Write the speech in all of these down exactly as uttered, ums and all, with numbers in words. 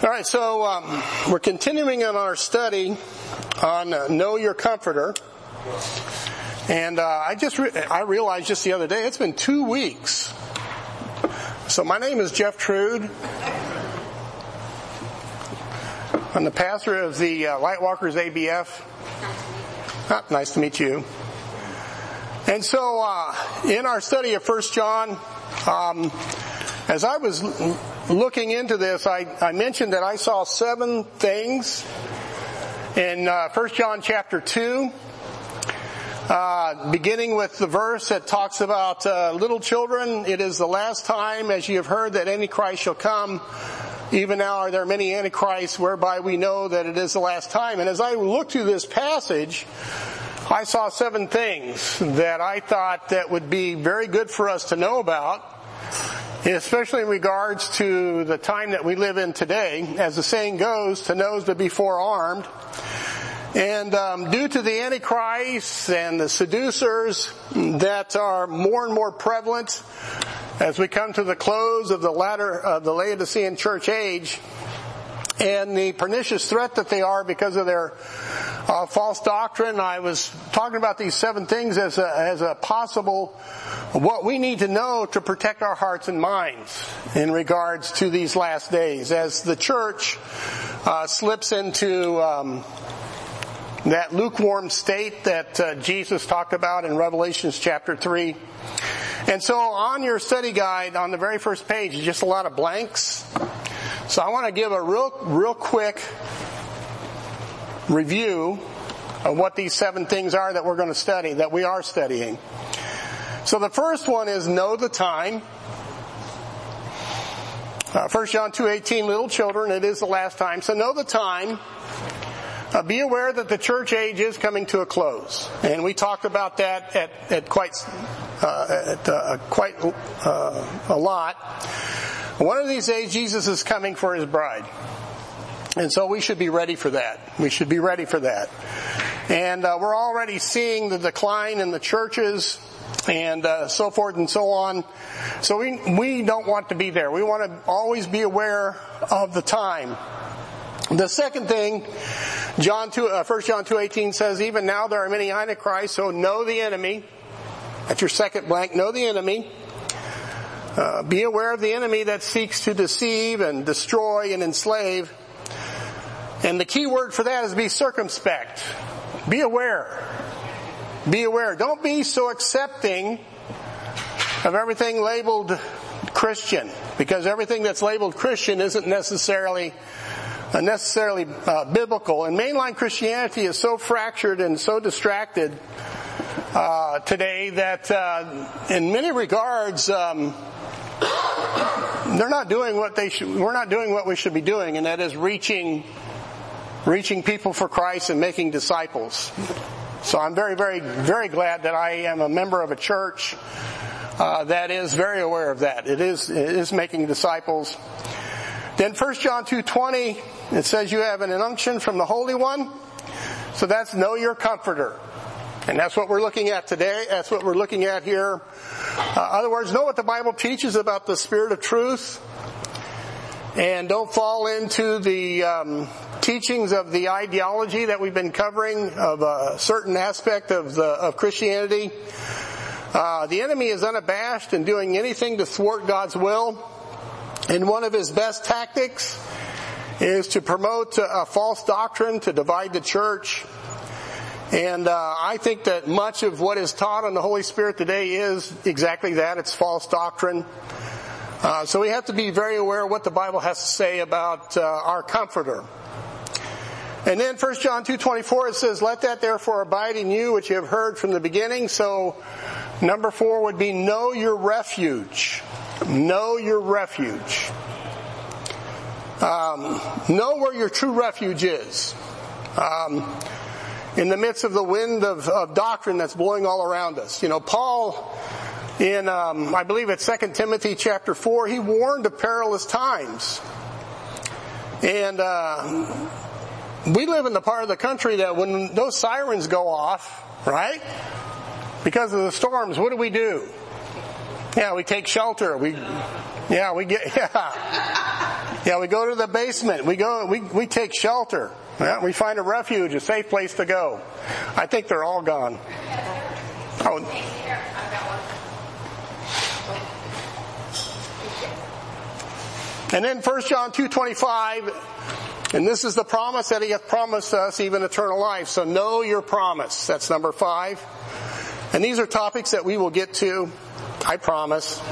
All right, so um, we're continuing on our study on uh, Know Your Comforter. And uh, I just re- I realized just the other day, it's been two weeks. So my name is Jeff Trude. I'm the pastor of the uh, Lightwalkers A B F. Ah, nice to meet you. And so uh, in our study of First John, um, as I was looking into this, I, I mentioned that I saw seven things in uh, First John chapter two, uh, beginning with the verse that talks about uh, little children. It is the last time, as you have heard, that Antichrist shall come. Even now are there many antichrists, whereby we know that it is the last time. And as I looked through this passage, I saw seven things that I thought that would be very good for us to know about, especially in regards to the time that we live in today. As the saying goes, to know is to be forearmed. And um, due to the antichrists and the seducers that are more and more prevalent as we come to the close of the latter of the Laodicean church age, and the pernicious threat that they are because of their uh, false doctrine, I was talking about these seven things as a, as a possible what we need to know to protect our hearts and minds in regards to these last days as the church uh, slips into um, that lukewarm state that uh, Jesus talked about in Revelation chapter three. And so on your study guide, on the very first page, is just a lot of blanks. So I want to give a real, real quick review of what these seven things are that we're going to study, that we are studying. So the first one is know the time. Uh, First John two eighteen, little children, it is the last time. So know the time. Uh, be aware that the church age is coming to a close. And we talked about that at, at quite, uh, at, uh, quite uh, a lot. One of these days, Jesus is coming for His bride. And so we should be ready for that. We should be ready for that. And uh, we're already seeing the decline in the churches and uh, so forth and so on. So we we don't want to be there. We want to always be aware of the time. The second thing, John two, uh, First John two eighteen says, even now there are many antichrists, so know the enemy. That's your second blank. Know the enemy. Uh, be aware of the enemy that seeks to deceive and destroy and enslave. And the key word for that is be circumspect. Be aware. Be aware. Don't be so accepting of everything labeled Christian, because everything that's labeled Christian isn't necessarily uh, necessarily uh, biblical. And mainline Christianity is so fractured and so distracted uh, today that uh, in many regards um, they're not doing what they should. We're not doing what we should be doing, and that is reaching reaching people for Christ and making disciples. So I'm very, very, very glad that I am a member of a church uh, that is very aware of that. It is it is making disciples. Then First John two twenty, it says you have an unction from the Holy One. So that's know your comforter. And that's what we're looking at today. That's what we're looking at here. Uh, other words, know what the Bible teaches about the Spirit of truth. And don't fall into the um, teachings of the ideology that we've been covering of a certain aspect of the of Christianity. Uh, the enemy is unabashed in doing anything to thwart God's will. And one of his best tactics is to promote a false doctrine, to divide the church. And uh, I think that much of what is taught on the Holy Spirit today is exactly that. It's false doctrine. Uh, so we have to be very aware of what the Bible has to say about uh, our comforter. And then First John two twenty-four, it says, let that therefore abide in you which you have heard from the beginning. So number four would be know your refuge. Know your refuge. Um, know where your true refuge is. Um, in the midst of the wind of, of doctrine that's blowing all around us. You know, Paul, in, um, I believe it's Second Timothy chapter four, he warned of perilous times. And uh, we live in the part of the country that when those sirens go off, right, because of the storms, what do we do? Yeah, we take shelter. We, yeah, we get, yeah. Yeah, we go to the basement. We go, we, we take shelter. Yeah, we find a refuge, a safe place to go. I think they're all gone. Oh. And then First John two twenty-five, and this is the promise that he hath promised us, even eternal life. So know your promise. That's number five. And these are topics that we will get to, I promise.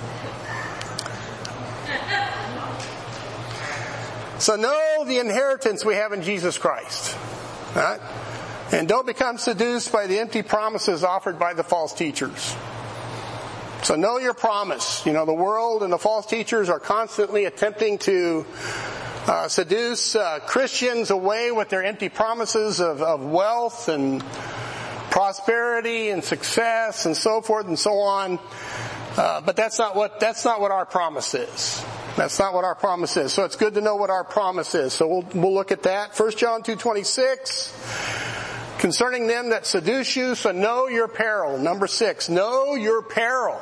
So know the inheritance we have in Jesus Christ. Right? And don't become seduced by the empty promises offered by the false teachers. So know your promise. You know, the world and the false teachers are constantly attempting to uh, seduce uh, Christians away with their empty promises of, of wealth and prosperity and success and so forth and so on. Uh, but that's not what, that's not what our promise is. That's not what our promise is. So it's good to know what our promise is. So we'll, we'll look at that. First John two twenty-six. Concerning them that seduce you, so know your peril. Number six, know your peril.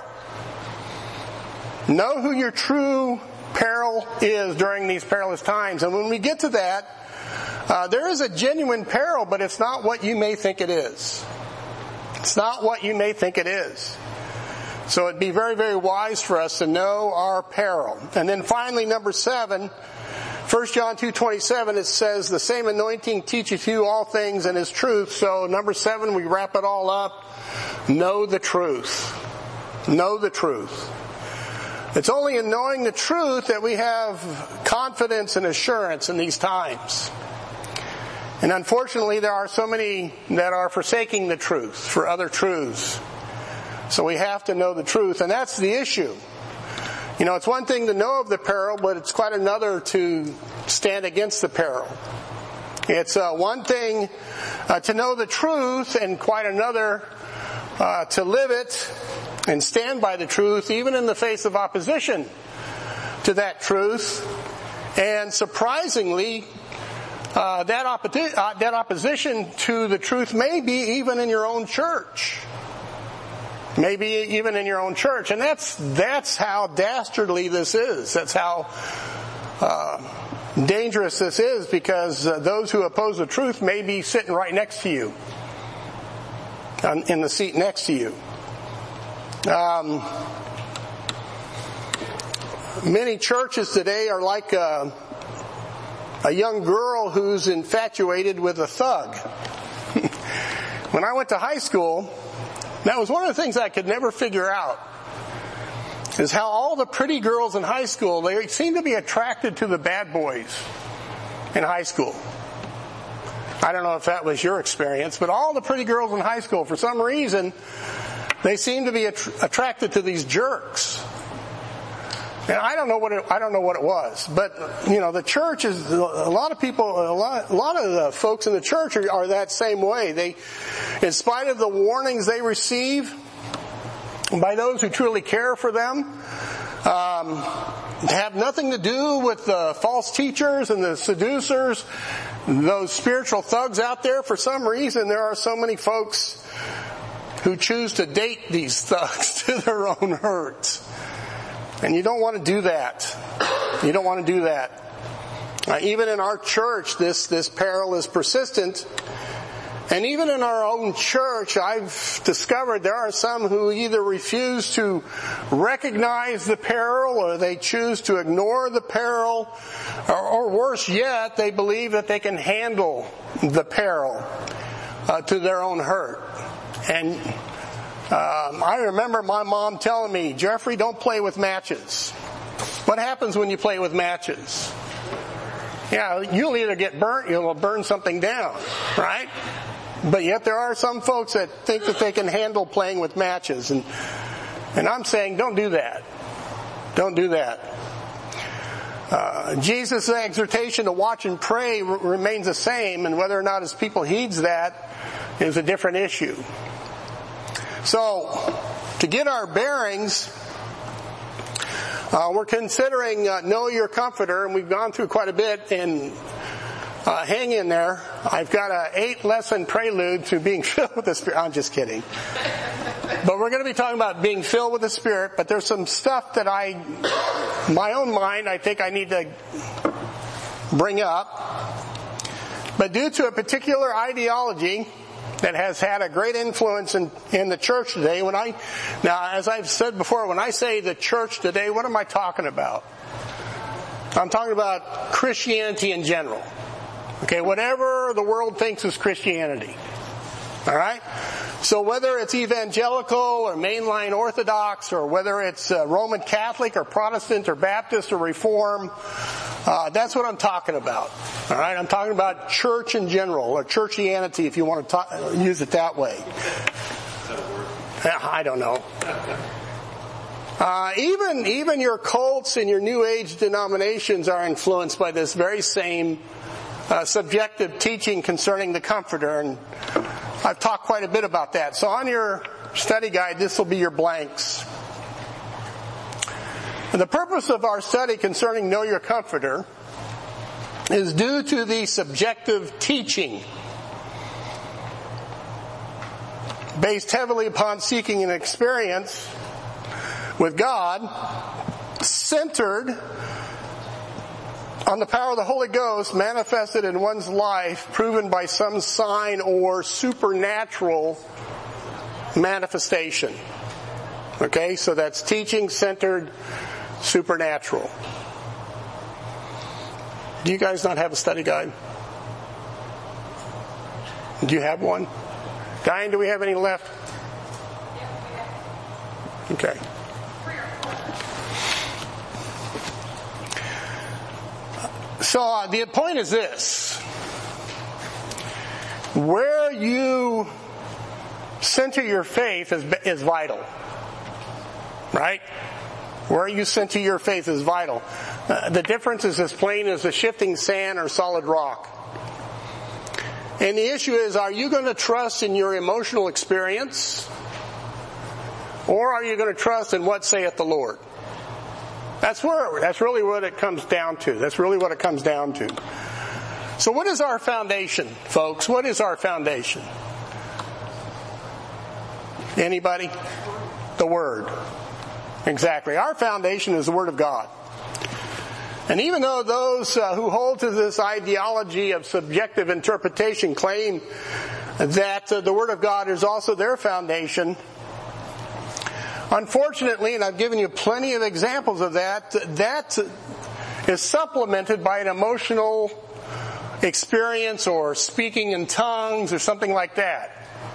Know who your true peril is during these perilous times. And when we get to that, uh, there is a genuine peril, but it's not what you may think it is. It's not what you may think it is. So it'd be very, very wise for us to know our peril. And then finally, number seven, First John two twenty-seven, it says, the same anointing teacheth you all things and is truth. So number seven, we wrap it all up. Know the truth. Know the truth. It's only in knowing the truth that we have confidence and assurance in these times. And unfortunately, there are so many that are forsaking the truth for other truths. So we have to know the truth, and that's the issue. You know, it's one thing to know of the peril, but it's quite another to stand against the peril. It's uh, one thing uh, to know the truth, and quite another uh, to live it and stand by the truth, even in the face of opposition to that truth. And surprisingly, uh, that, oppo- uh, that opposition to the truth may be even in your own church. Maybe even in your own church. And that's that's how dastardly this is. That's how uh, dangerous this is, because uh, those who oppose the truth may be sitting right next to you, on, in the seat next to you. Um, many churches today are like a, a young girl who's infatuated with a thug. When I went to high school, that was one of the things I could never figure out, is how all the pretty girls in high school, they seem to be attracted to the bad boys in high school. I don't know if that was your experience, but all the pretty girls in high school, for some reason, they seem to be att- attracted to these jerks. And I don't know what it, I don't know what it was, but you know, the church is, a lot of people, a lot, a lot of the folks in the church are, are that same way. They, in spite of the warnings they receive by those who truly care for them, um, have nothing to do with the false teachers and the seducers, those spiritual thugs out there. For some reason, there are so many folks who choose to date these thugs to their own hurt. And you don't want to do that. You don't want to do that. Uh, even in our church, this, this peril is persistent. And even in our own church, I've discovered there are some who either refuse to recognize the peril, or they choose to ignore the peril, or, or worse yet, they believe that they can handle the peril uh, to their own hurt. And Um, I remember my mom telling me, Jeffrey, don't play with matches. What happens when you play with matches? Yeah, you'll either get burnt, you'll burn something down, right? But yet there are some folks that think that they can handle playing with matches. And, and I'm saying, don't do that. Don't do that. Uh, Jesus' exhortation to watch and pray r- remains the same, and whether or not his people heeds that is a different issue. So, to get our bearings, uh, we're considering uh, Know Your Comforter, and we've gone through quite a bit, and uh, hang in there. I've got an eight-lesson prelude to being filled with the Spirit. I'm just kidding. But we're going to be talking about being filled with the Spirit, but there's some stuff that I, my own mind, I think I need to bring up. But due to a particular ideology that has had a great influence in, in the church today, when I, now as I've said before, when I say the church today, what am I talking about? I'm talking about Christianity in general. Okay, whatever the world thinks is Christianity. Alright? So whether it's evangelical or mainline Orthodox, or whether it's uh, Roman Catholic or Protestant or Baptist or Reform, uh, that's what I'm talking about. Alright? I'm talking about church in general, or churchianity if you want to talk, use it that way. I don't know. Uh, even, even your cults and your New Age denominations are influenced by this very same uh, subjective teaching concerning the Comforter, and I've talked quite a bit about that. So on your study guide, this will be your blanks. And the purpose of our study concerning Know Your Comforter is due to the subjective teaching based heavily upon seeking an experience with God, centered on the power of the Holy Ghost manifested in one's life, proven by some sign or supernatural manifestation. Okay, so that's teaching-centered, supernatural. Do you guys not have a study guide? Do you have one? Diane, do we have any left? Okay. So uh, the point is this. Where you center your faith is, is vital. Right? Where you center your faith is vital. Uh, the difference is as plain as a shifting sand or solid rock. And the issue is, are you going to trust in your emotional experience? Or are you going to trust in what saith the Lord? That's where, that's really what it comes down to. That's really what it comes down to. So what is our foundation, folks? What is our foundation? Anybody? The Word. Exactly. Our foundation is the Word of God. And even though those uh, who hold to this ideology of subjective interpretation claim that uh, the Word of God is also their foundation, unfortunately, and I've given you plenty of examples of that, that is supplemented by an emotional experience or speaking in tongues or something like that.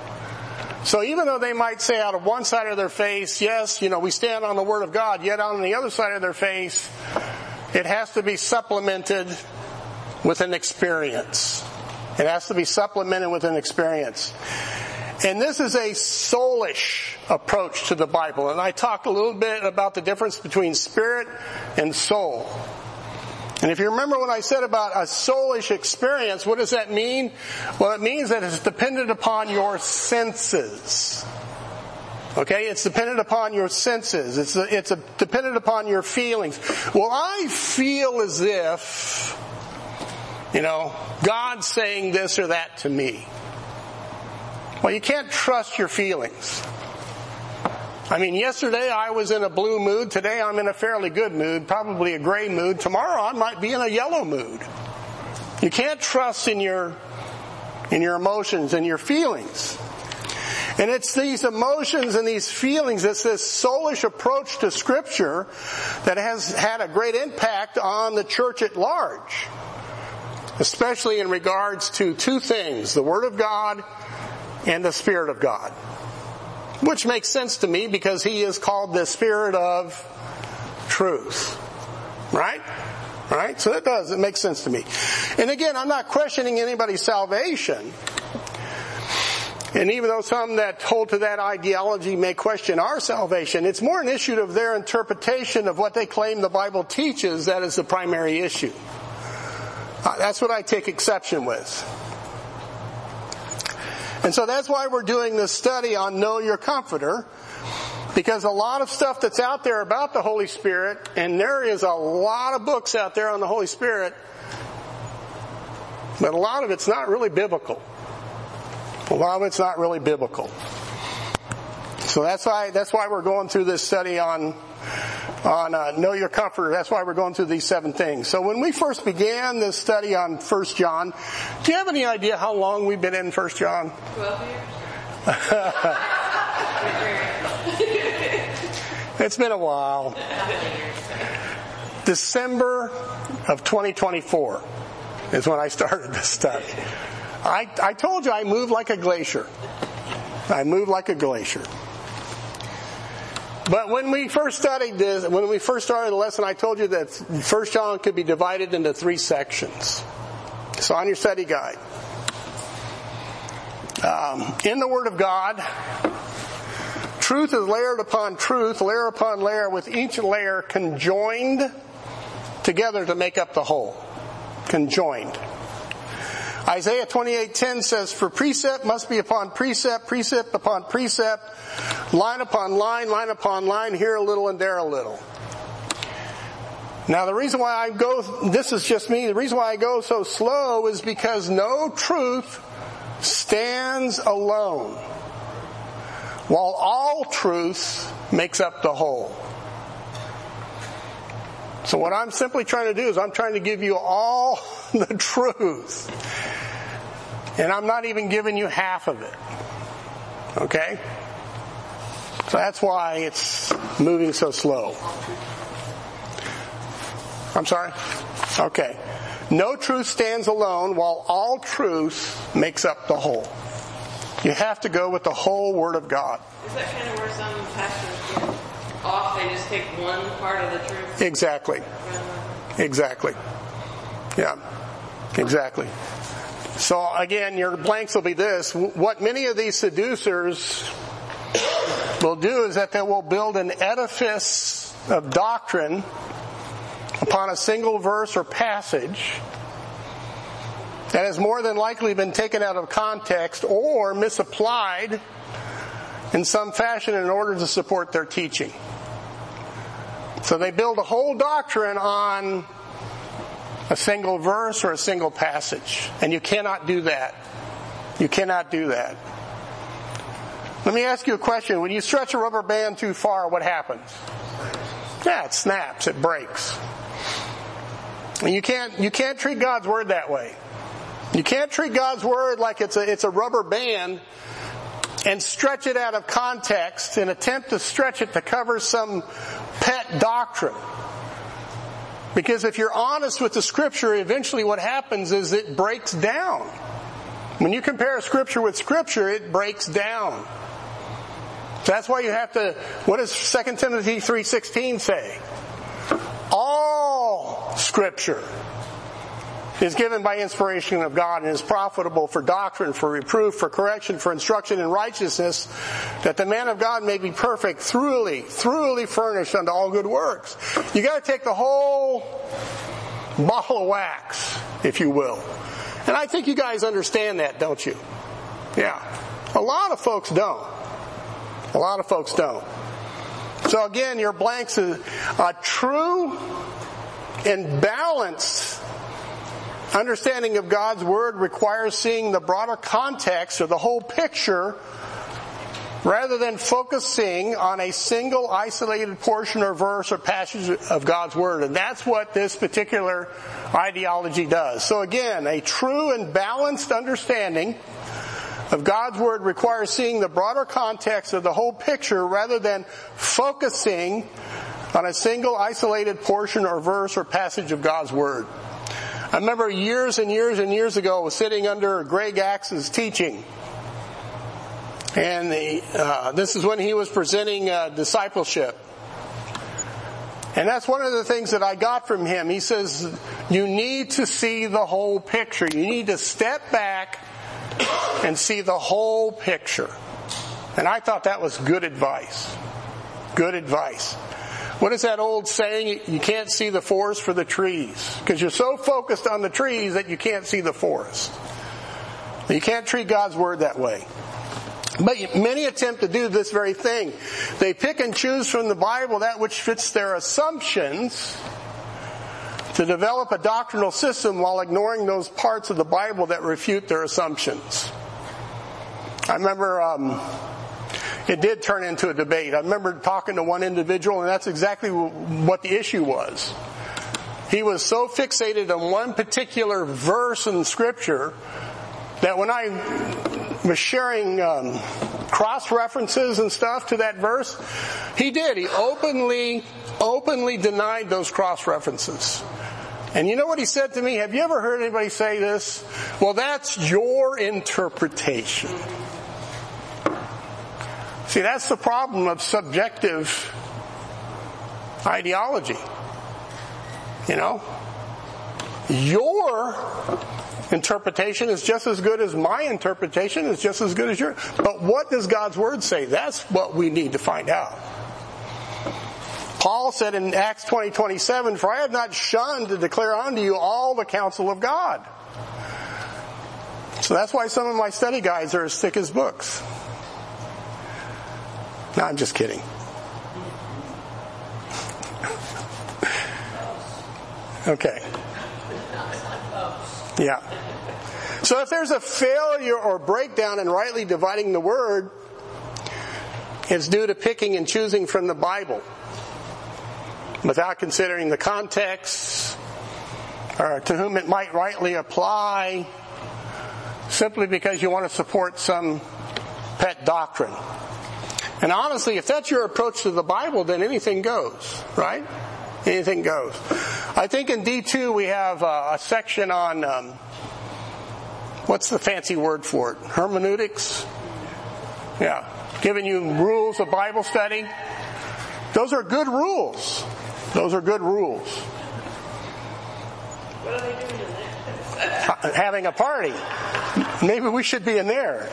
So even though they might say out of one side of their face, yes, you know, we stand on the Word of God, yet on the other side of their face, it has to be supplemented with an experience. It has to be supplemented with an experience. And this is a soulish approach to the Bible. And I talked a little bit about the difference between spirit and soul. And if you remember what I said about a soulish experience, what does that mean? Well, it means that it's dependent upon your senses. Okay, it's dependent upon your senses. It's a, it's a, dependent upon your feelings. Well, I feel as if, you know, God's saying this or that to me. Well, you can't trust your feelings. I mean, yesterday I was in a blue mood. Today I'm in a fairly good mood, probably a gray mood. Tomorrow I might be in a yellow mood. You can't trust in your, in your emotions and your feelings. And it's these emotions and these feelings, it's this soulish approach to Scripture that has had a great impact on the church at large. Especially in regards to two things, the Word of God and the Spirit of God. Which makes sense to me because He is called the Spirit of truth. Right? Right? So it does, it makes sense to me. And again, I'm not questioning anybody's salvation. And even though some that hold to that ideology may question our salvation, it's more an issue of their interpretation of what they claim the Bible teaches that is the primary issue. Uh, that's what I take exception with. And so that's why we're doing this study on Know Your Comforter, because a lot of stuff that's out there about the Holy Spirit, and there is a lot of books out there on the Holy Spirit, but a lot of it's not really biblical. A lot of it's not really biblical. So that's why that's why we're going through this study on on uh, Know Your Comforter. That's why we're going through these seven things. So when we first began this study on First John, do you have any idea how long we've been in First John? Twelve years. It's been a while. December of twenty twenty-four is when I started this study. I, I told you I moved like a glacier. I moved like a glacier. But when we first studied this, when we first started the lesson, I told you that First John could be divided into three sections. So on your study guide. Um, in the Word of God, truth is layered upon truth, layer upon layer, with each layer conjoined together to make up the whole. Conjoined. Isaiah twenty-eight ten says, for precept must be upon precept, precept upon precept, line upon line, line upon line, here a little and there a little. Now the reason why I go, this is just me, the reason why I go so slow is because no truth stands alone, while all truth makes up the whole. So what I'm simply trying to do is I'm trying to give you all the truth. And I'm not even giving you half of it. Okay? So that's why it's moving so slow. I'm sorry? Okay. No truth stands alone, while all truth makes up the whole. You have to go with the whole Word of God. Is that kind of where some pastors get off? They just take one part of the truth? Exactly. Exactly. Yeah. Exactly. So again, your blanks will be this. What many of these seducers will do is that they will build an edifice of doctrine upon a single verse or passage that has more than likely been taken out of context or misapplied in some fashion in order to support their teaching. So they build a whole doctrine on a single verse or a single passage. And you cannot do that. You cannot do that. Let me ask you a question. When you stretch a rubber band too far, what happens? Yeah, it snaps, it breaks. And you can't, you can't treat God's Word that way. You can't treat God's Word like it's a, it's a rubber band and stretch it out of context and attempt to stretch it to cover some pet doctrine. Because if you're honest with the Scripture, eventually what happens is it breaks down. When you compare Scripture with Scripture, it breaks down. So that's why you have to, what does Second Timothy three sixteen say? All Scripture is given by inspiration of God and is profitable for doctrine, for reproof, for correction, for instruction in righteousness, that the man of God may be perfect, thoroughly, thoroughly furnished unto all good works. You got to take the whole ball of wax, if you will. And I think you guys understand that, don't you? Yeah. A lot of folks don't. A lot of folks don't. So again, your blanks is a true and balanced understanding of God's Word requires seeing the broader context or the whole picture rather than focusing on a single isolated portion or verse or passage of God's Word. And that's what this particular ideology does. So again, a true and balanced understanding of God's Word requires seeing the broader context of the whole picture rather than focusing on a single isolated portion or verse or passage of God's Word. I remember years and years and years ago, I was sitting under Greg Axe's teaching. And the, uh, this is when he was presenting uh, discipleship. And that's one of the things that I got from him. He says, you need to see the whole picture. You need to step back and see the whole picture. And I thought that was good advice. Good advice. What is that old saying? You can't see the forest for the trees. Because you're so focused on the trees that you can't see the forest. You can't treat God's Word that way. But many attempt to do this very thing. They pick and choose from the Bible that which fits their assumptions to develop a doctrinal system while ignoring those parts of the Bible that refute their assumptions. I remember um, it did turn into a debate. I remember talking to one individual, and that's exactly what the issue was. He was so fixated on one particular verse in Scripture that when I was sharing um, cross-references and stuff to that verse, he did. He openly, openly denied those cross-references. And you know what he said to me? Have you ever heard anybody say this? Well, that's your interpretation. See, that's the problem of subjective ideology. You know? Your interpretation is just as good as my interpretation, is just as good as yours. But what does God's Word say? That's what we need to find out. Paul said in Acts twenty twenty-seven, "For I have not shunned to declare unto you all the counsel of God." So that's why some of my study guides are as thick as books. No, I'm just kidding. Okay. Yeah. So if there's a failure or breakdown in rightly dividing the Word, it's due to picking and choosing from the Bible without considering the context or to whom it might rightly apply, simply because you want to support some pet doctrine. And honestly, if that's your approach to the Bible, then anything goes, right? Anything goes. I think in D two we have a, a section on, um, what's the fancy word for it? Hermeneutics? Yeah. Giving you rules of Bible study. Those are good rules. Those are good rules. What are they doing in there? Having a party. Maybe we should be in there.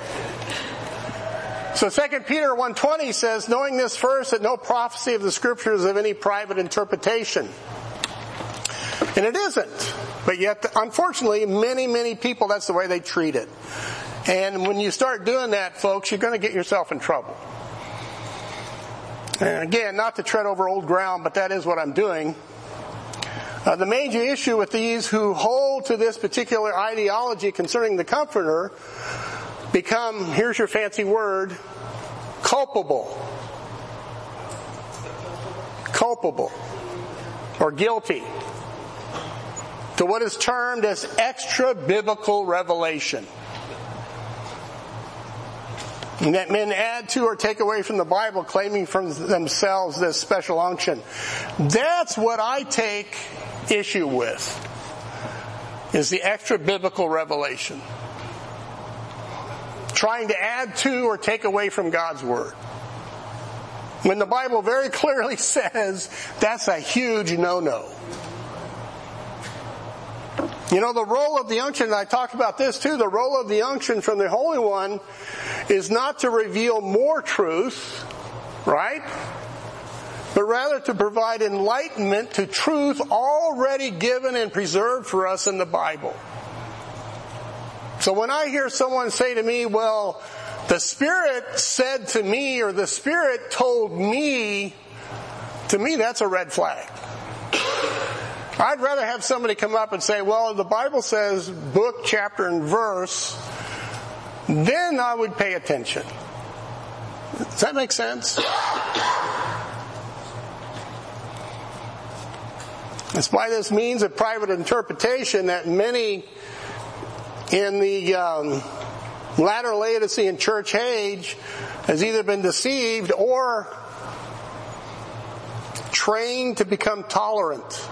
So Second Peter one twenty says, "Knowing this first, that no prophecy of the Scriptures is of any private interpretation." And it isn't. But yet, unfortunately, many, many people, that's the way they treat it. And when you start doing that, folks, you're going to get yourself in trouble. And again, not to tread over old ground, but that is what I'm doing. Uh, the major issue with these who hold to this particular ideology concerning the Comforter become, here's your fancy word, culpable. Culpable. Or guilty. To what is termed as extra-biblical revelation. And that men add to or take away from the Bible, claiming from themselves this special unction. That's what I take issue with, is the extra-biblical revelation. Trying to add to or take away from God's Word. When the Bible very clearly says that's a huge no-no. You know, the role of the unction, and I talked about this too, the role of the unction from the Holy One is not to reveal more truth, right? But rather to provide enlightenment to truth already given and preserved for us in the Bible. So when I hear someone say to me, well, the Spirit said to me, or the Spirit told me, to me that's a red flag. I'd rather have somebody come up and say, well, the Bible says book, chapter, and verse, then I would pay attention. Does that make sense? It's by this means of private interpretation that many in the um, latter Laodicean church age has either been deceived or trained to become tolerant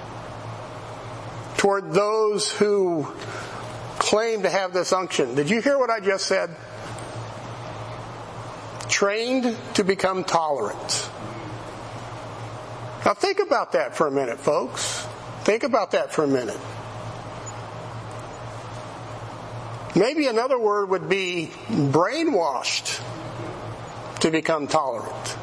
toward those who claim to have this unction. Did you hear what I just said? Trained to become tolerant. Now think about that for a minute, folks. Think about that for a minute. Maybe another word would be brainwashed to become tolerant.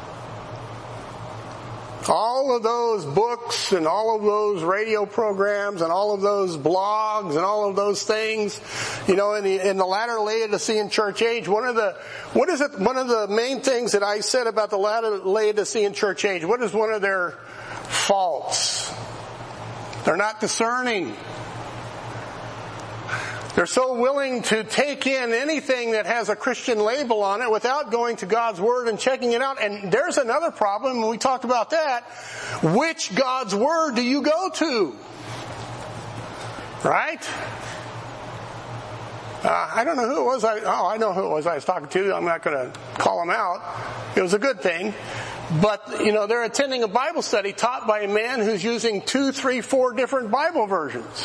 All of those books and all of those radio programs and all of those blogs and all of those things, you know, in the, in the latter Laodicean church age, one of the, what is it, one of the main things that I said about the latter Laodicean church age, what is one of their faults? They're not discerning. They're so willing to take in anything that has a Christian label on it without going to God's Word and checking it out. And there's another problem, and we talked about that. Which God's Word do you go to? Right? Uh, I don't know who it was. I, oh, I know who it was I was talking to. I'm not going to call them out. It was a good thing. But, you know, they're attending a Bible study taught by a man who's using two, three, four different Bible versions.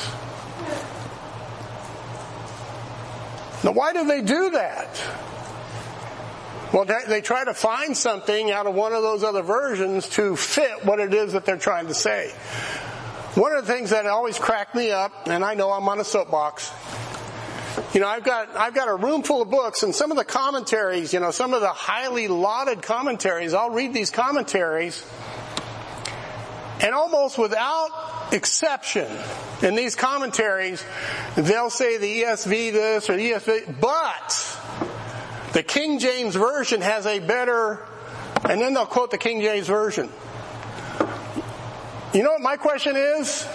Now, why do they do that? Well, they try to find something out of one of those other versions to fit what it is that they're trying to say. One of the things that always cracked me up, and I know I'm on a soapbox, you know, I've got I've got a room full of books, and some of the commentaries, you know, some of the highly lauded commentaries, I'll read these commentaries, and almost without exception, in these commentaries, they'll say the E S V this or the E S V, but the King James Version has a better, and then they'll quote the King James Version. You know what my question is?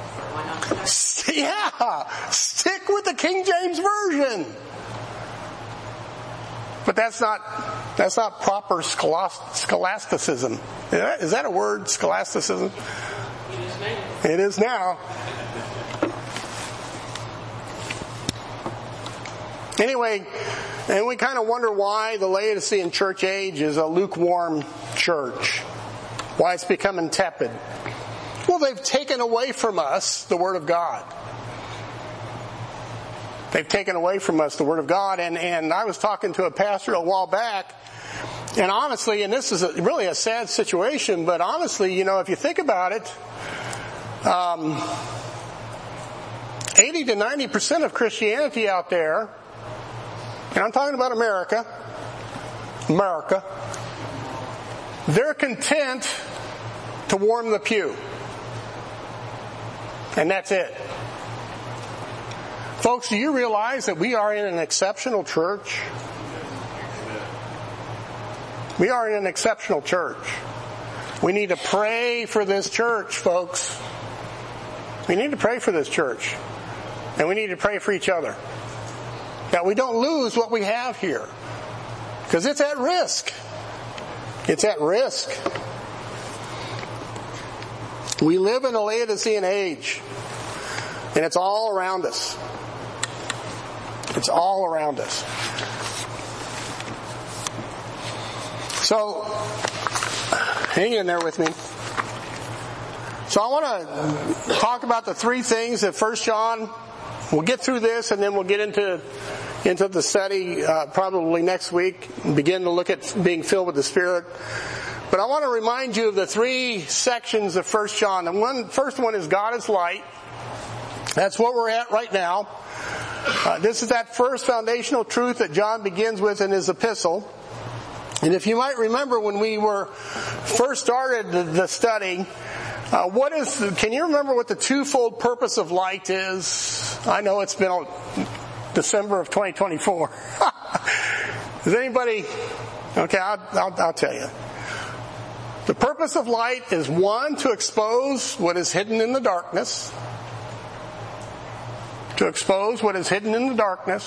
Yeah, stick with the King James Version. But that's not that's not proper scholasticism. Is that, is that a word, scholasticism? It is now. Anyway, and we kind of wonder why the Laodicean church age is a lukewarm church. Why it's becoming tepid. Well, they've taken away from us the Word of God. They've taken away from us the Word of God. And, and I was talking to a pastor a while back, and honestly, and this is a, really a sad situation, but honestly, you know, if you think about it, um, eighty to ninety percent of Christianity out there, and I'm talking about America, America, they're content to warm the pew. And that's it. Folks, do you realize that we are in an exceptional church? We are in an exceptional church. We need to pray for this church, folks. We need to pray for this church. And we need to pray for each other. That we don't lose what we have here. Because it's at risk. It's at risk. We live in a Laodicean age, and it's all around us. It's all around us. So, hang in there with me. So I want to talk about the three things that First John, we'll get through this, and then we'll get into into the study uh, probably next week, and begin to look at being filled with the Spirit. But I want to remind you of the three sections of First John. The one, first one is God is light. That's what we're at right now. Uh, this is that first foundational truth that John begins with in his epistle. And if you might remember when we were first started the, the study, uh, what is? Can you remember what the twofold purpose of light is? I know it's been December of twenty twenty-four. Is anybody? Okay, I'll, I'll, I'll tell you. The purpose of light is, one, to expose what is hidden in the darkness. To expose what is hidden in the darkness.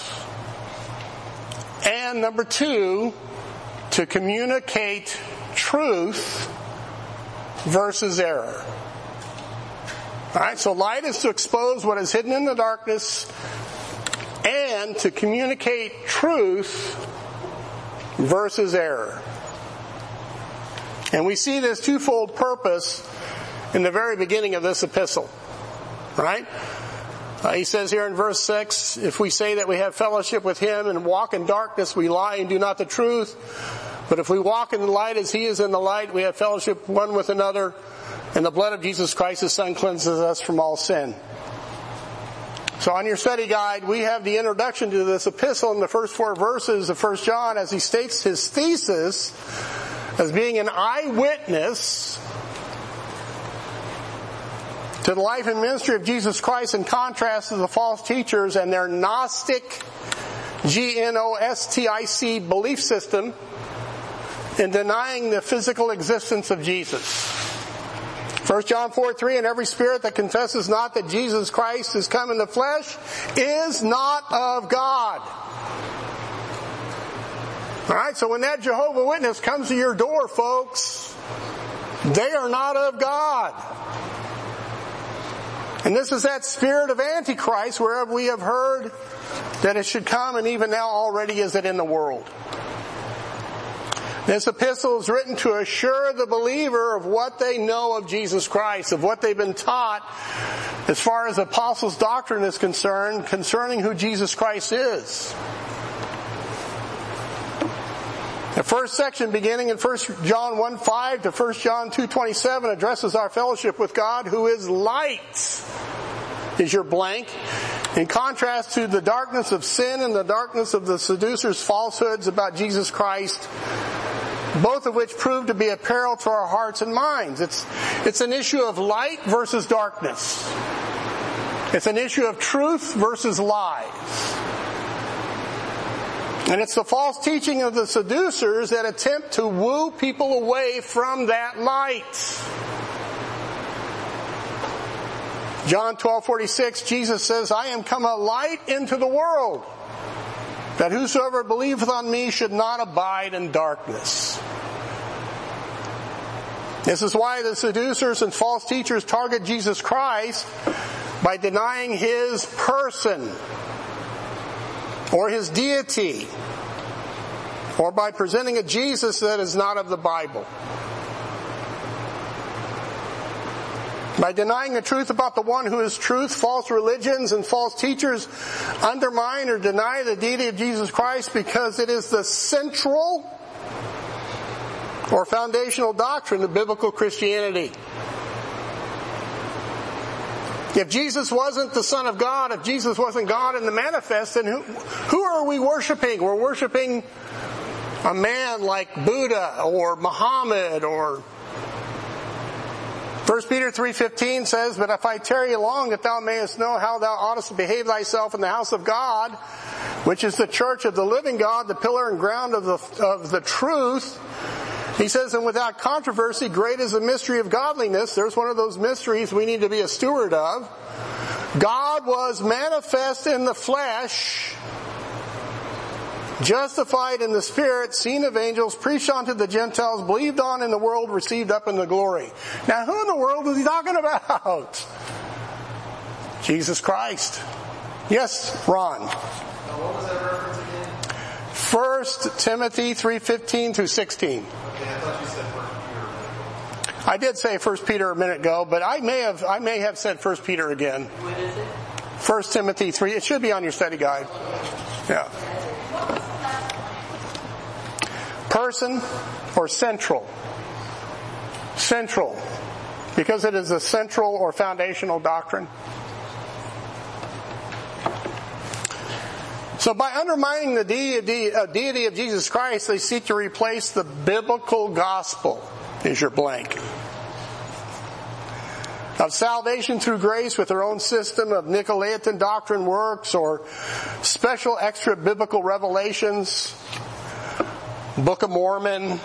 And number two, to communicate truth versus error. Alright, so light is to expose what is hidden in the darkness and to communicate truth versus error. And we see this twofold purpose in the very beginning of this epistle. Right? Uh, he says here in verse six, if we say that we have fellowship with Him and walk in darkness, we lie and do not the truth. But if we walk in the light as He is in the light, we have fellowship one with another, and the blood of Jesus Christ, His Son, cleanses us from all sin. So on your study guide, we have the introduction to this epistle in the first four verses of First John as he states his thesis as being an eyewitness to the life and ministry of Jesus Christ in contrast to the false teachers and their Gnostic, G N O S T I C belief system in denying the physical existence of Jesus. First John four three, and every spirit that confesses not that Jesus Christ is come in the flesh is not of God. Alright, so when that Jehovah's Witness comes to your door, folks, they are not of God. And this is that spirit of Antichrist, wherever we have heard that it should come, and even now already is it in the world. This epistle is written to assure the believer of what they know of Jesus Christ, of what they've been taught as far as apostles' doctrine is concerned, concerning who Jesus Christ is. The first section, beginning in First John one five to First John two twenty-seven, addresses our fellowship with God, who is light, is your blank, in contrast to the darkness of sin and the darkness of the seducers' falsehoods about Jesus Christ, both of which prove to be a peril to our hearts and minds. It's, it's an issue of light versus darkness. It's an issue of truth versus lies. And it's the false teaching of the seducers that attempt to woo people away from that light. John twelve forty-six, Jesus says, I am come a light into the world, that whosoever believeth on me should not abide in darkness. This is why the seducers and false teachers target Jesus Christ by denying His person, or His deity, or by presenting a Jesus that is not of the Bible. By denying the truth about the one who is truth, false religions and false teachers undermine or deny the deity of Jesus Christ because it is the central or foundational doctrine of biblical Christianity. If Jesus wasn't the Son of God, if Jesus wasn't God in the manifest, then who, who are we worshiping? We're worshiping a man like Buddha or Muhammad or... First Peter three fifteen says, but if I tarry long, that thou mayest know how thou oughtest to behave thyself in the house of God, which is the church of the living God, the pillar and ground of the, of the truth. He says, and without controversy, great is the mystery of godliness. There's one of those mysteries we need to be a steward of. God was manifest in the flesh, justified in the Spirit, seen of angels, preached unto the Gentiles, believed on in the world, received up in the glory. Now, who in the world is he talking about? Jesus Christ. Yes, Ron. Now, what was that reference again? First Timothy three fifteen through sixteen. Okay, I thought you said First Peter. I did say First Peter a minute ago, but I may have I may have said First Peter again. What is it? First Timothy three. It should be on your study guide. Yeah. Person or central? Central. Because it is a central or foundational doctrine. So by undermining the deity, uh, deity of Jesus Christ, they seek to replace the biblical gospel, is your blank, of salvation through grace with their own system of Nicolaitan doctrine works or special extra biblical revelations, Book of Mormon,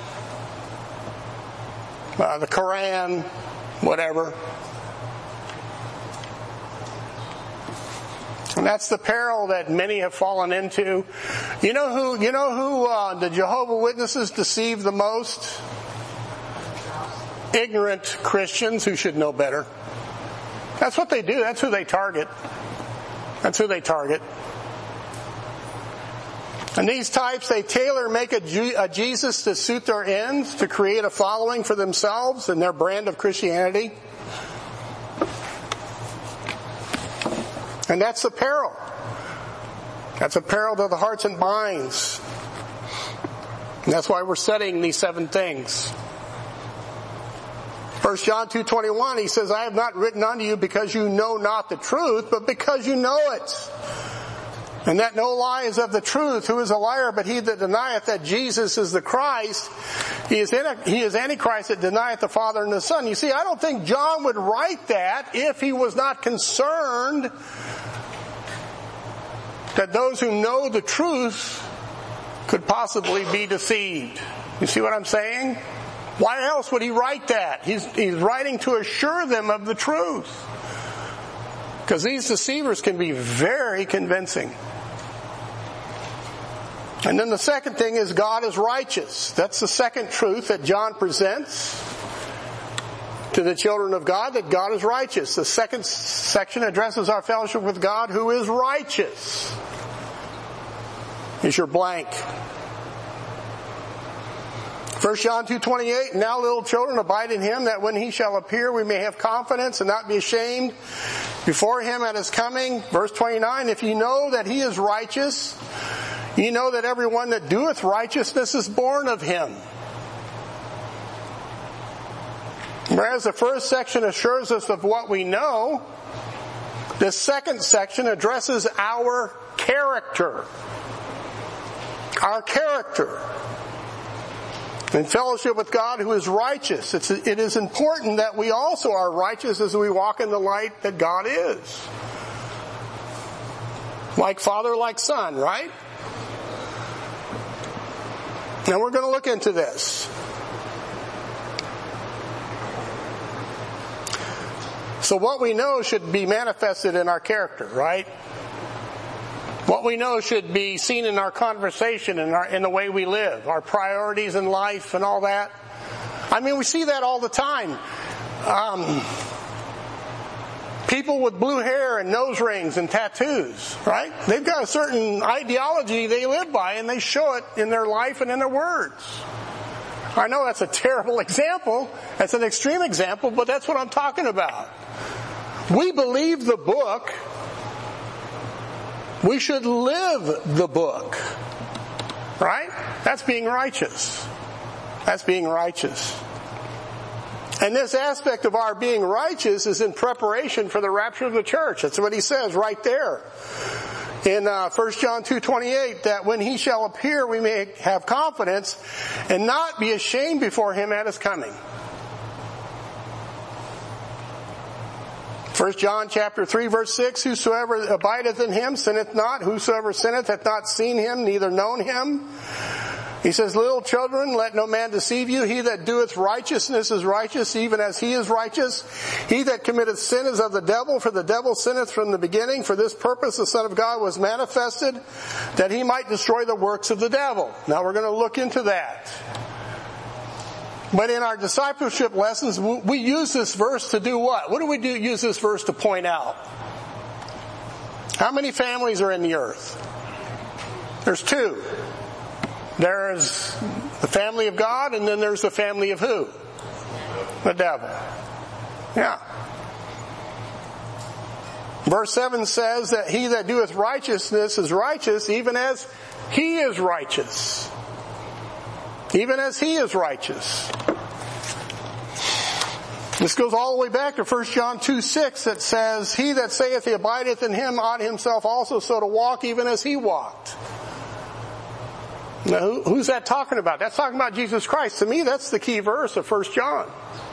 uh, the Quran, whatever. And that's the peril that many have fallen into. You know who, you know who uh, the Jehovah's Witnesses deceive the most? Ignorant Christians who should know better. That's what they do. That's who they target. That's who they target. And these types, they tailor make a, G- a Jesus to suit their ends, to create a following for themselves and their brand of Christianity. And that's the peril. That's a peril to the hearts and minds. And that's why we're studying these seven things. First John two twenty-one, he says, I have not written unto you because you know not the truth, but because you know it. And that no lie is of the truth. Who is a liar but he that denieth that Jesus is the Christ? He is, in a, he is Antichrist that denieth the Father and the Son. You see, I don't think John would write that if he was not concerned that those who know the truth could possibly be deceived. You see what I'm saying? Why else would he write that? He's, he's writing to assure them of the truth. Because these deceivers can be very convincing. And then the second thing is God is righteous. That's the second truth that John presents to the children of God, that God is righteous. The second section addresses our fellowship with God, who is righteous. Is your blank. First John two twenty-eight, now little children, abide in him, that when he shall appear we may have confidence and not be ashamed before him at his coming. Verse twenty-nine, if ye know that he is righteous, ye know that everyone that doeth righteousness is born of him. Whereas the first section assures us of what we know, the second section addresses our character. Our character. In fellowship with God who is righteous. It's, it is important that we also are righteous as we walk in the light that God is. Like Father, like Son, right? Now we're going to look into this. So what we know should be manifested in our character, right? What we know should be seen in our conversation and in, in the way we live, our priorities in life and all that. I mean, we see that all the time. Um, people with blue hair and nose rings and tattoos, right? They've got a certain ideology they live by, and they show it in their life and in their words. I know that's a terrible example. That's an extreme example, but that's what I'm talking about. We believe the book. We should live the book. Right? That's being righteous. That's being righteous. And this aspect of our being righteous is in preparation for the rapture of the church. That's what he says right there. In uh, First John two twenty-eight, that when he shall appear we may have confidence and not be ashamed before him at his coming. First John chapter three verse six, whosoever abideth in him sinneth not, whosoever sinneth hath not seen him, neither known him. He says, little children, let no man deceive you. He that doeth righteousness is righteous, even as he is righteous. He that committeth sin is of the devil, for the devil sinneth from the beginning. For this purpose the Son of God was manifested, that he might destroy the works of the devil. Now we're going to look into that. But in our discipleship lessons, we use this verse to do what? What do we do? Use this verse to point out? How many families are in the earth? There's two. There's the family of God, and then there's the family of who? The devil. Yeah. Verse seven says that he that doeth righteousness is righteous, even as he is righteous. Even as he is righteous. This goes all the way back to First John two six that says, he that saith he abideth in him ought himself also so to walk even as he walked. Now, who, who's that talking about? That's talking about Jesus Christ. To me, that's the key verse of First John.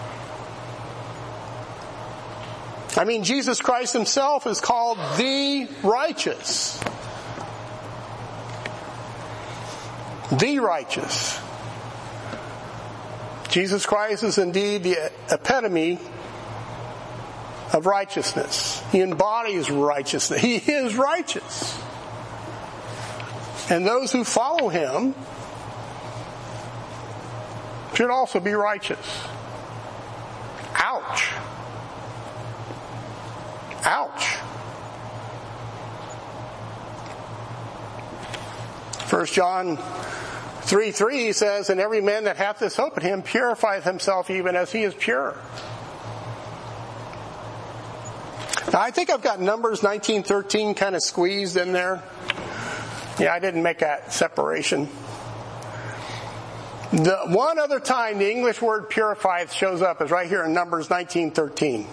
I mean, Jesus Christ himself is called the righteous. The righteous. Jesus Christ is indeed the epitome of righteousness. He embodies righteousness. He is righteous. And those who follow him should also be righteous. Ouch. Ouch. First John three three says, and every man that hath this hope in him purifieth himself even as he is pure. Now I think I've got Numbers nineteen thirteen kind of squeezed in there. Yeah, I didn't make that separation. The one other time the English word purifieth shows up is right here in Numbers nineteen thirteen.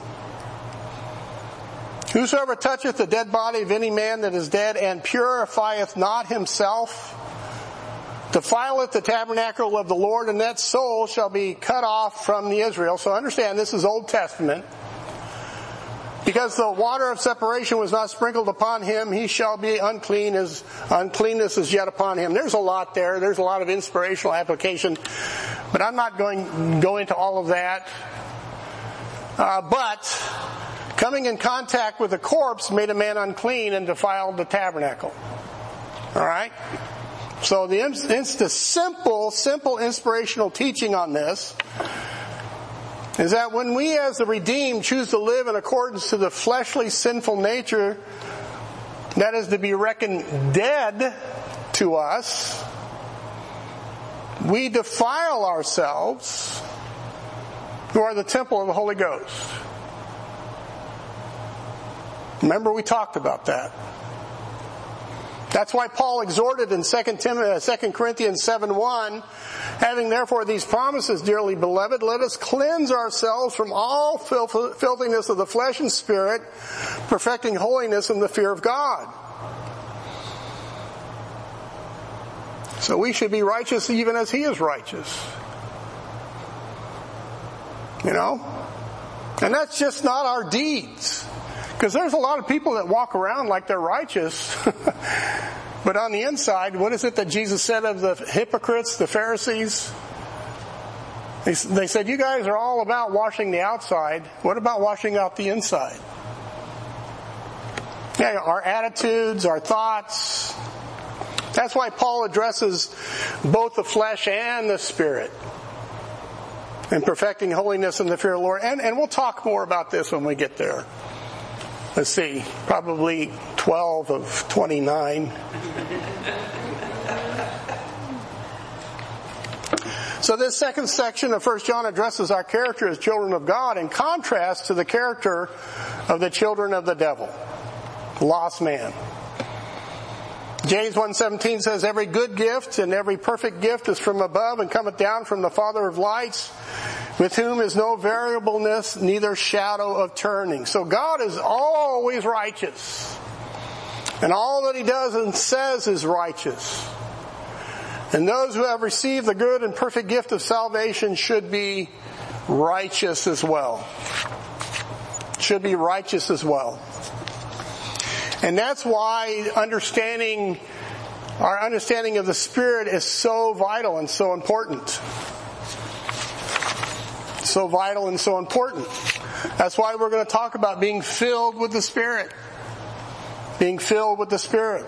Whosoever toucheth the dead body of any man that is dead and purifieth not himself, defileth the tabernacle of the Lord, and that soul shall be cut off from the Israel. So understand, this is Old Testament. Because the water of separation was not sprinkled upon him, he shall be unclean, his uncleanness is yet upon him. There's a lot there. There's a lot of inspirational application. But I'm not going to go into all of that. Uh, but coming in contact with a corpse made a man unclean and defiled the tabernacle. All right? So the, it's the simple, simple inspirational teaching on this is that when we as the redeemed choose to live in accordance to the fleshly sinful nature that is to be reckoned dead to us, we defile ourselves who are the temple of the Holy Ghost. Remember we talked about that. That's why Paul exhorted in Second Corinthians seven one, having therefore these promises, dearly beloved, let us cleanse ourselves from all filthiness of the flesh and spirit, perfecting holiness in the fear of God. So we should be righteous even as he is righteous. You know? And that's just not our deeds. Because there's a lot of people that walk around like they're righteous. But on the inside, what is it that Jesus said of the hypocrites, the Pharisees? They, they said, you guys are all about washing the outside. What about washing out the inside? Yeah, our attitudes, our thoughts. That's why Paul addresses both the flesh and the spirit. And perfecting holiness in the fear of the Lord. And, and we'll talk more about this when we get there. Let's see, probably twelve of twenty-nine. So this second section of First John addresses our character as children of God in contrast to the character of the children of the devil, lost man. James one seventeen says, every good gift and every perfect gift is from above and cometh down from the Father of lights, with whom is no variableness, neither shadow of turning. So God is always righteous. And all that he does and says is righteous. And those who have received the good and perfect gift of salvation should be righteous as well. Should be righteous as well. And that's why understanding, our understanding of the Spirit is so vital and so important. So vital and so important. That's why we're going to talk about being filled with the Spirit. Being filled with the Spirit.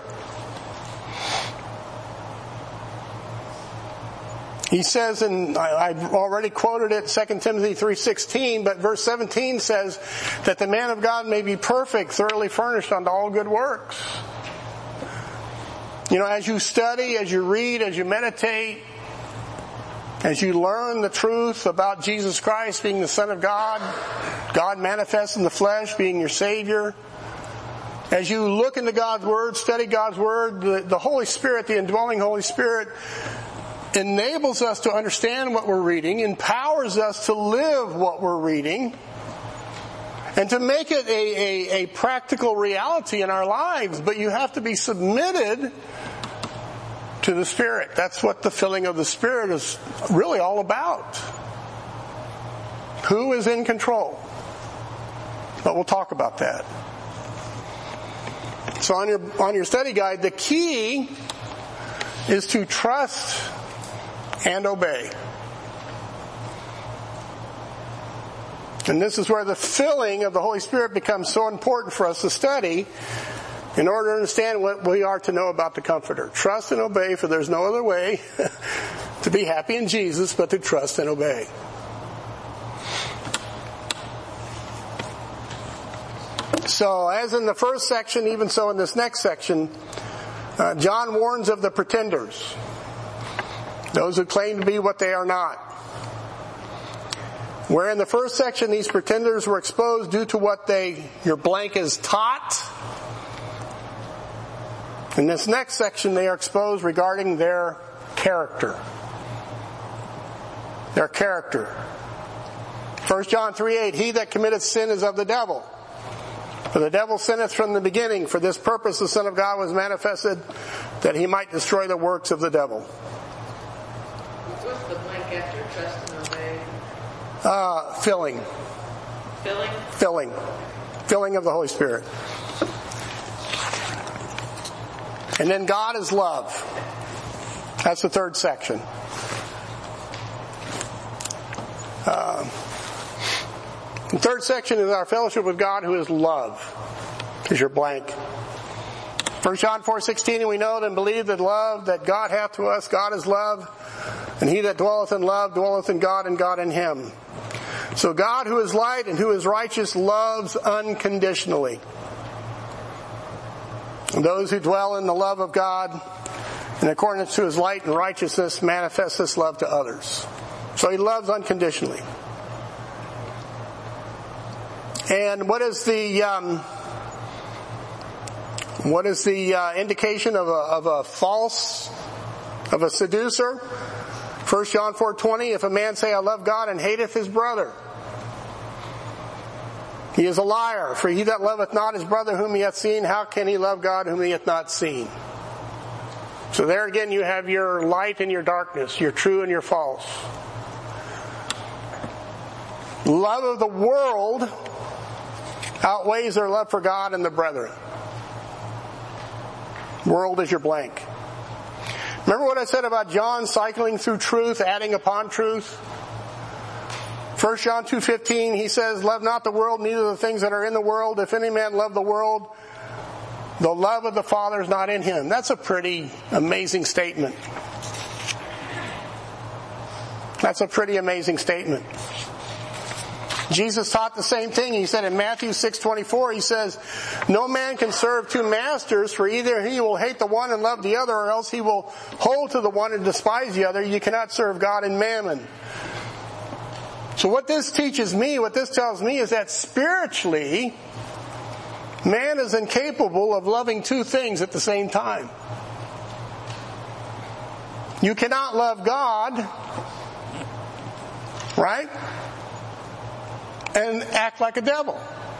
He says, and I've already quoted it, Second Timothy three sixteen, but verse seventeen says that the man of God may be perfect, thoroughly furnished unto all good works. You know, as you study, as you read, as you meditate, as you learn the truth about Jesus Christ being the Son of God, God manifest in the flesh, being your Savior, as you look into God's Word, study God's Word, the, the Holy Spirit, the indwelling Holy Spirit, enables us to understand what we're reading, empowers us to live what we're reading, and to make it a, a, a practical reality in our lives. But you have to be submitted to the Spirit. That's what the filling of the Spirit is really all about. Who is in control? But we'll talk about that. So on your, on your study guide, the key is to trust and obey. And this is where the filling of the Holy Spirit becomes so important for us to study in order to understand what we are to know about the Comforter. Trust and obey, for there's no other way to be happy in Jesus but to trust and obey. So, as in the first section, even so in this next section, uh, John warns of the pretenders. Those who claim to be what they are not. Where in the first section these pretenders were exposed due to what they, your blank is taught. In this next section they are exposed regarding their character. Their character. First John three eight, he that committeth sin is of the devil. For the devil sinneth from the beginning. For this purpose the Son of God was manifested, that he might destroy the works of the devil. What's the blank after trust and obey? Uh, filling. Filling? Filling. Filling of the Holy Spirit. And then God is love. That's the third section. Uh, the third section is our fellowship with God, who is love. Is your blank. First John four sixteen, and we know and believe that love that God hath to us, God is love, and he that dwelleth in love dwelleth in God, and God in him. So God, who is light and who is righteous, loves unconditionally. And those who dwell in the love of God, in accordance to his light and righteousness, manifest this love to others. So he loves unconditionally. And what is the um, what is the uh, indication of a, of a false, of a seducer? First John four twenty, if a man say, I love God, and hateth his brother, he is a liar. For he that loveth not his brother whom he hath seen, how can he love God whom he hath not seen? So there again you have your light and your darkness, your true and your false. Love of the world outweighs their love for God and the brethren. World is your blank. Remember what I said about John cycling through truth, adding upon truth? First John two fifteen, he says, love not the world, neither the things that are in the world. If any man love the world, the love of the Father is not in him. That's a pretty amazing statement. That's a pretty amazing statement. Jesus taught the same thing. He said in Matthew six twenty-four, he says, no man can serve two masters, for either he will hate the one and love the other, or else he will hold to the one and despise the other. You cannot serve God and mammon. So what this teaches me, what this tells me, is that spiritually, man is incapable of loving two things at the same time. You cannot love God, right? And act like a devil.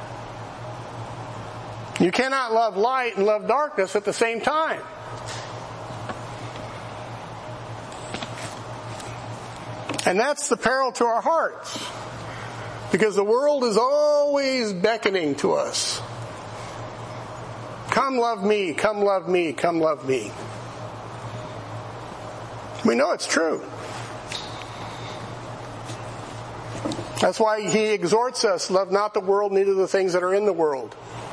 You cannot love light and love darkness at the same time. And that's the peril to our hearts. Because the world is always beckoning to us. Come love me, come love me, come love me. We know it's true. That's why he exhorts us, love not the world, neither the things that are in the world.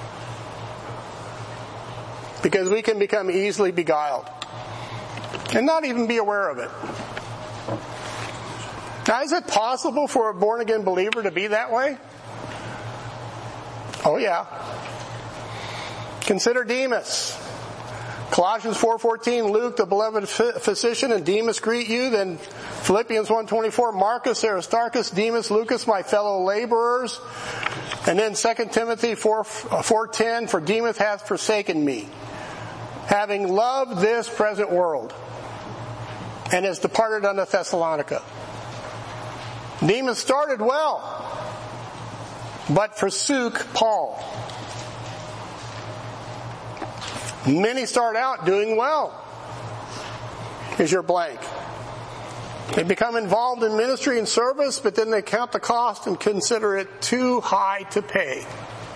Because we can become easily beguiled. And not even be aware of it. Now, is it possible for a born-again believer to be that way? Oh, yeah. Consider Demas. Colossians four fourteen, Luke, the beloved physician, and Demas greet you. Then Philippians one twenty-four, Marcus, Aristarchus, Demas, Lucas, my fellow laborers. And then Second Timothy four ten, for Demas hath forsaken me, having loved this present world, and has departed unto Thessalonica. Demas started well, but forsook Paul. Many start out doing well. Is your blank. They become involved in ministry and service, but then they count the cost and consider it too high to pay.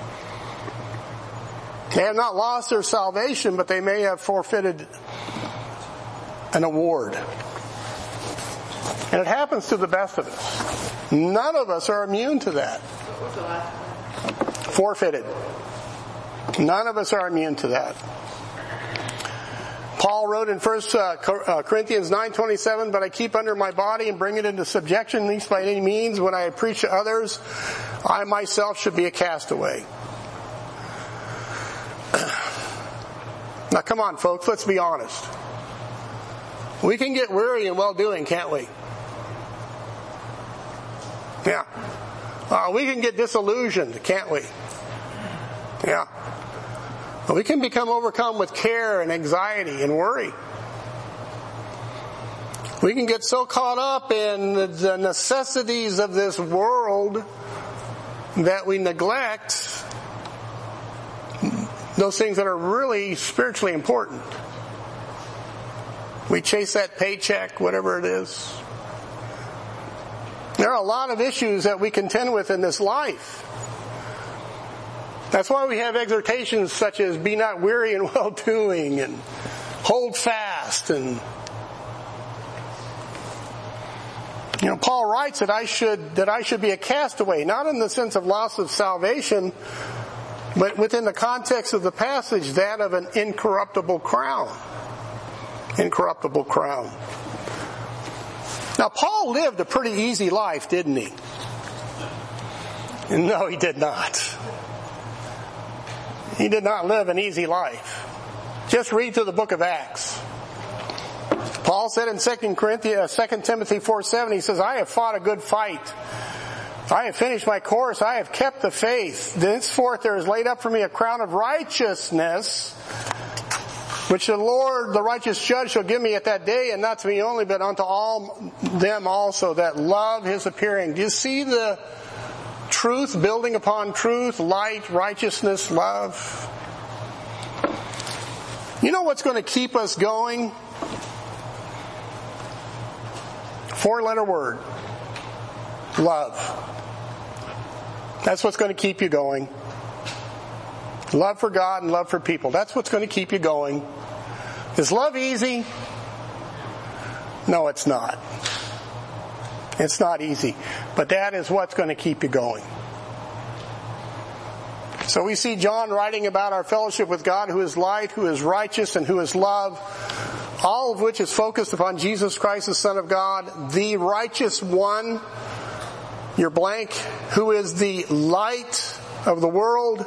They have not lost their salvation, but they may have forfeited an award. And it happens to the best of us. None of us are immune to that. Forfeited. None of us are immune to that. Paul wrote in First Corinthians nine twenty-seven, but I keep under my body and bring it into subjection, least by any means, when I preach to others, I myself should be a castaway. Now come on, folks, let's be honest. We can get weary in well-doing, can't we? Yeah. Uh, we can get disillusioned, can't we? Yeah. We can become overcome with care and anxiety and worry. We can get so caught up in the necessities of this world that we neglect those things that are really spiritually important. We chase that paycheck, whatever it is. There are a lot of issues that we contend with in this life. That's why we have exhortations such as be not weary in well-doing and hold fast. And You know, Paul writes that I should that I should be a castaway, not in the sense of loss of salvation, but within the context of the passage, that of an incorruptible crown. Incorruptible crown. Now, Paul lived a pretty easy life, didn't he? No, he did not. He did not live an easy life. Just read through the book of Acts. Paul said in Second Corinthians, Second Timothy four seven, he says, I have fought a good fight. I have finished my course. I have kept the faith. Thenceforth there is laid up for me a crown of righteousness, which the Lord, the righteous judge, shall give me at that day, and not to me only, but unto all them also that love his appearing. Do you see the truth building upon truth, light, righteousness, love? You know what's going to keep us going? Four-letter word. Love. That's what's going to keep you going. Love for God and love for people. That's what's going to keep you going. Is love easy? No, it's not. It's not easy. But that is what's going to keep you going. So we see John writing about our fellowship with God, who is light, who is righteous, and who is love, all of which is focused upon Jesus Christ, the Son of God, the righteous one, your blank, who is the light of the world,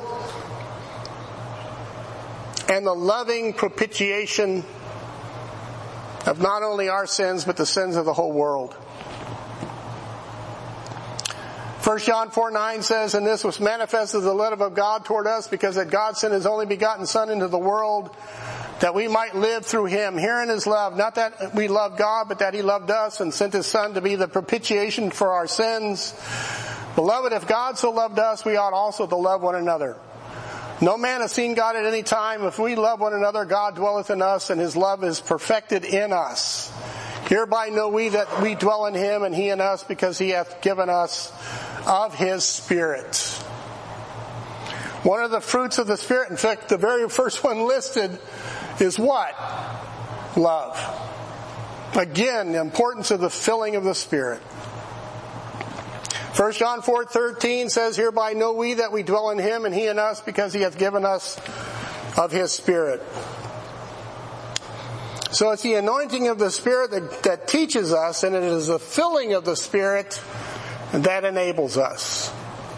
and the loving propitiation of not only our sins, but the sins of the whole world. First John four nine says, and this was manifested the love of God toward us, because that God sent his only begotten Son into the world, that we might live through him. Herein is love, not that we love God, but that he loved us and sent his Son to be the propitiation for our sins. Beloved, if God so loved us, we ought also to love one another. No man has seen God at any time. If we love one another, God dwelleth in us, and his love is perfected in us. Hereby know we that we dwell in him, and he in us, because he hath given us of his Spirit. One of the fruits of the Spirit, in fact, the very first one listed, is what? Love. Again, the importance of the filling of the Spirit. First John four thirteen says, hereby know we that we dwell in him, and he in us, because he hath given us of his Spirit. So it's the anointing of the Spirit that, that teaches us, and it is the filling of the Spirit that enables us.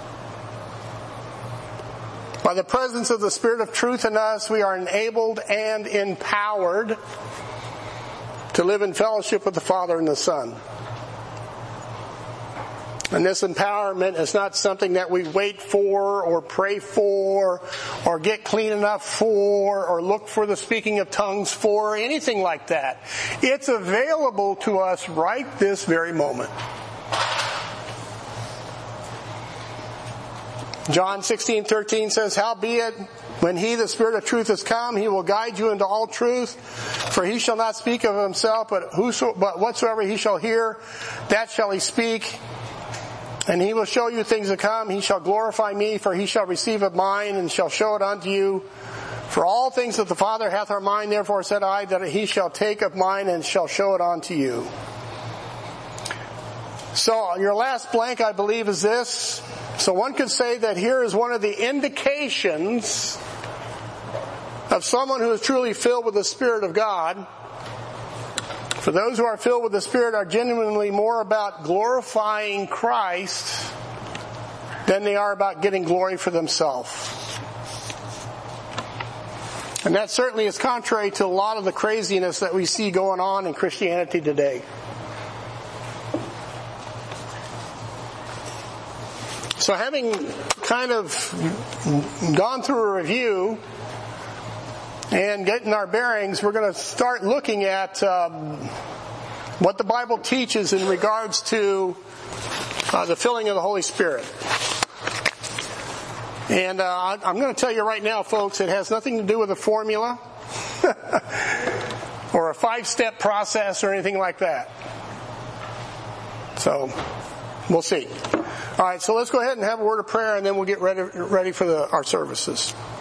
By the presence of the Spirit of truth in us, we are enabled and empowered to live in fellowship with the Father and the Son. And this empowerment is not something that we wait for or pray for or get clean enough for or look for the speaking of tongues for or anything like that. It's available to us right this very moment. John sixteen thirteen says, howbeit, when he, the Spirit of truth, is come, he will guide you into all truth. For he shall not speak of himself, but, whoso, but whatsoever he shall hear, that shall he speak. And he will show you things to come. He shall glorify me, for he shall receive of mine, and shall show it unto you. For all things that the Father hath are mine, therefore said I, that he shall take of mine, and shall show it unto you. So your last blank, I believe, is this. So one could say that here is one of the indications of someone who is truly filled with the Spirit of God. For those who are filled with the Spirit are genuinely more about glorifying Christ than they are about getting glory for themselves. And that certainly is contrary to a lot of the craziness that we see going on in Christianity today. So having kind of gone through a review and getting our bearings, we're going to start looking at um, what the Bible teaches in regards to uh, the filling of the Holy Spirit. And uh, I'm going to tell you right now, folks, it has nothing to do with a formula or a five-step process or anything like that. So we'll see. All right, so let's go ahead and have a word of prayer, and then we'll get ready, ready for the, our services.